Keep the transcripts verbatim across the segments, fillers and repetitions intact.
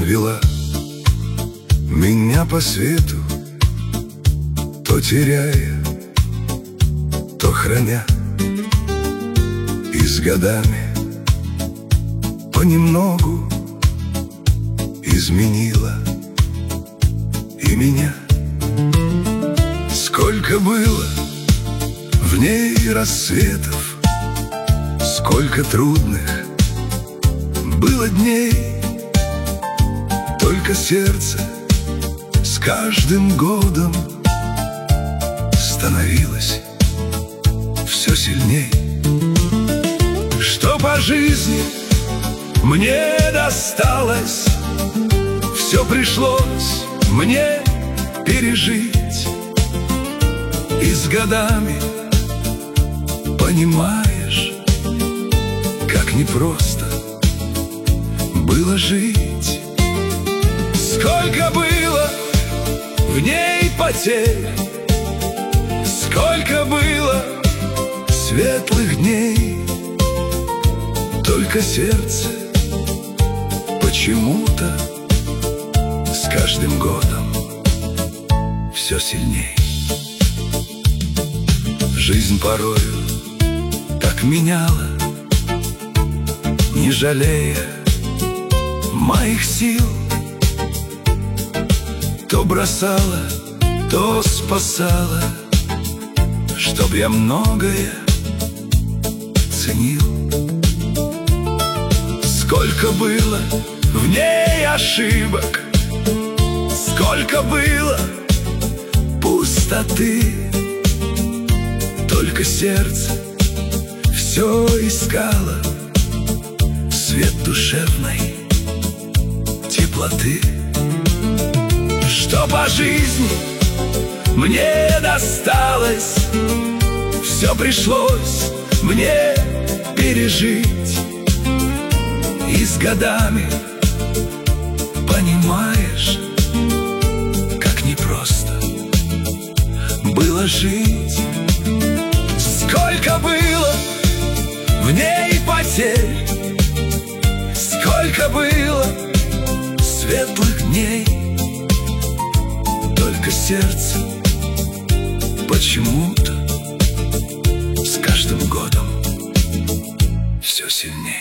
вела меня по свету, то теряя, то храня, и с годами понемногу изменила и меня. Сколько было в ней рассветов, сколько трудных было дней, только сердце с каждым годом становилось все сильней. Что по жизни мне досталось, все пришлось мне пережить, и с годами понимаешь, как непросто было жить. Сколько было в ней потерь, сколько было светлых дней, только сердце почему-то с каждым годом все сильней. Жизнь порою так меняла, не жалея моих сил, то бросала, то спасала, чтоб я многое ценил. Сколько было в ней ошибок, сколько было пустоты, только сердце все искало свет душевной теплоты. Что по жизни мне досталось, все пришлось мне пережить, и с годами понимаешь, как непросто было жить. Сколько было в ней потерь, сколько было светлых дней, только сердце почему-то с каждым годом все сильней.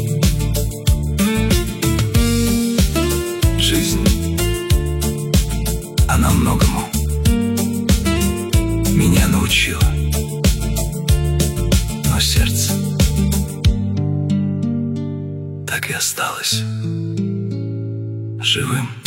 Жизнь, она многому меня научила, но сердце так и осталось живым.